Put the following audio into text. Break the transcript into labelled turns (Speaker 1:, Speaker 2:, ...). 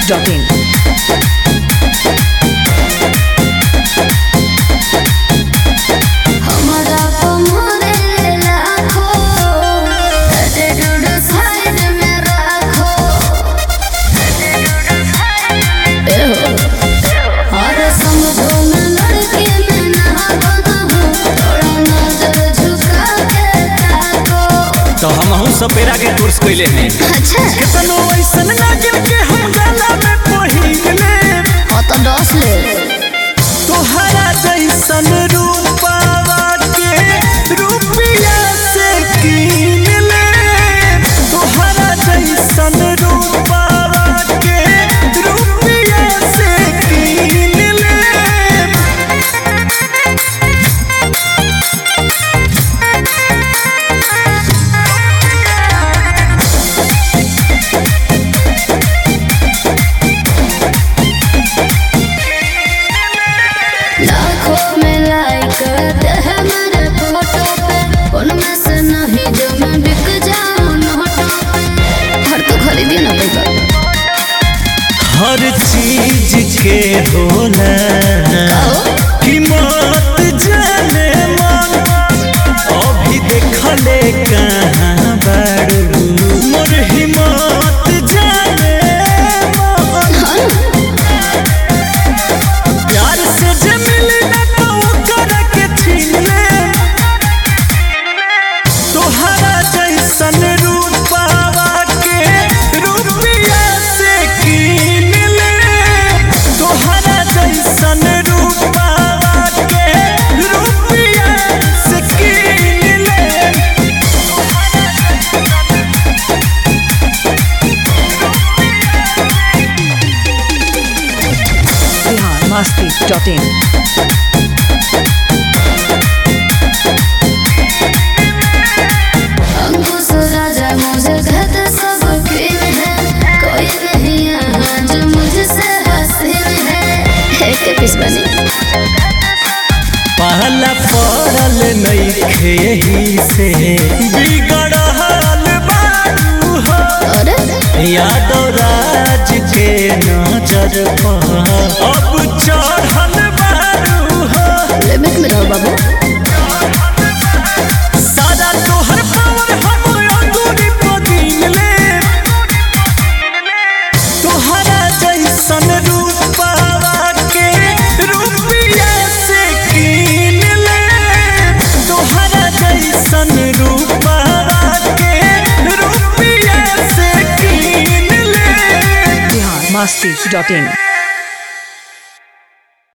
Speaker 1: biharmasti.in.
Speaker 2: तो हम सपेरा के कोर्स कइले हैं।
Speaker 3: अच्छा
Speaker 2: कितनो ऐसन लागे के हम गला में पहिरले
Speaker 3: तो डस ले
Speaker 2: तोहरा जैसन रूपावा के रुपया से कीन ले तोहरा जैसन रूपावा के रुपया से कीन ले
Speaker 3: लाखों में लाइक करते हैं मेरे फोटो पे उनमें से नहीं जो मैं बिक जाऊं नोटों पे हर तो खरीदी ना बेटा
Speaker 2: हर चीज के होला कीमत जाने मन अभी देखले कहाँ बारू मोर हिम्मत जाने मन प्यार से जे मिले ना तो कर के छीन ले तोहरा जैसन रूपावा के रुपया से कीन ले तोहरा जैसन रूपावा के रुपया से कीन ले
Speaker 1: biharmasti.in.
Speaker 3: अंकुश राजा मुझे कहते सब क्वीन है कोई नहीं यहाँ जो मुझसे हसीन है एक पीस बनी
Speaker 2: पहला पड़ल नइखे ही से बिगड़ल बारू हो
Speaker 3: अरे
Speaker 2: यादव राज के नजर पर अब चढ़ल बारू हो
Speaker 3: लिमिट में रहो बाबू
Speaker 2: सारा तोहर पावर हम अंगूरी पर गिन ले तोहरा जैसन रूपावा के रुपया से कीन ले तोहरा जैसन रूपावा के रुपया से कीन ले
Speaker 1: biharmasti.in.